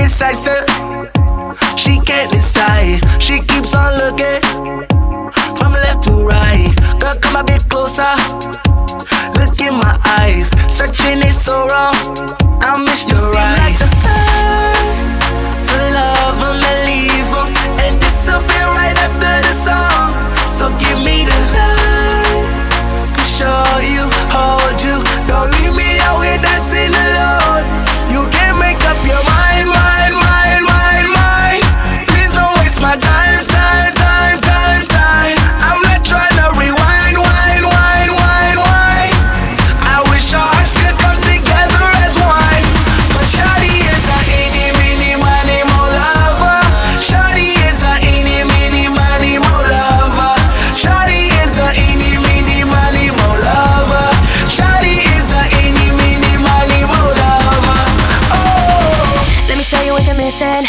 indecisive. She can't decide. She keeps on looking from left to right. Girl, come a bit closer. Look in my eyes. Searching is so wrong. I miss you. Seem like the time to love him and leave him and disappear right after the song. So give me the night to show you, hold you. Don't leave me out here dancing alone. You can't make up your mind, mind, mind, mind, mind. Please don't waste my time, time, time, time, time. I'm not trying to rewind, wind, wind, wind, wind. I wish our hearts could come together as one. But shawty is a eeny, meeny, miny, mo lover. Shawty is a eeny, meeny, miny, mo lover. Shawty is a eeny, meeny, miny, mo lover. Shawty is a eeny, meeny, miny, mo lover. Oh, let me show you what you're missing.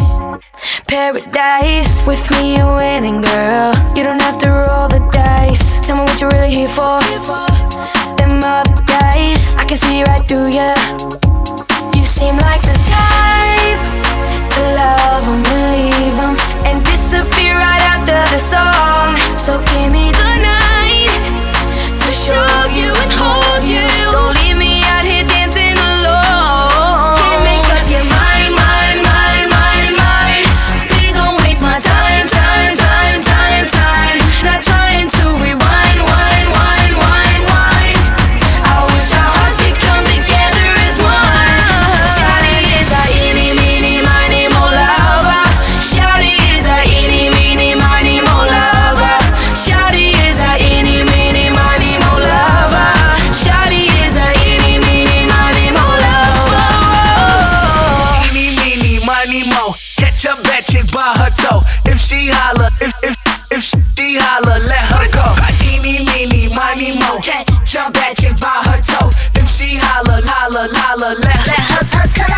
Paradise, with me you're winning, girl. You don't have to roll the dice. Tell me what you're really here for. Them other guys, I can see right through ya. You seem like the type to love them and leave them and disappear right after the song. So give me the night to show you and hold you. Don't leave me out here dancing alone. Can't make up your mind, mind, mind, mind, mind. Please don't waste my time, time, time, time, time. Not trying to rewind, wind, wind, wind, wind. I wish our hearts could come together as one. Shawty is a eeny, meeny, miny, mo lover. Shawty is a eeny, meeny, miny, mo lover. Shawty is a eeny, meeny, miny, mo lover. Shawty is a eeny, meeny, miny, mo lover. eeny, meeny, miny, mo. Catch a bad chick by her toe. If she holler, if she holler, let her go. Eeny, meeny, miny, mo. Catch a bad chick by her toe. If she holler, holler, holler, let her go.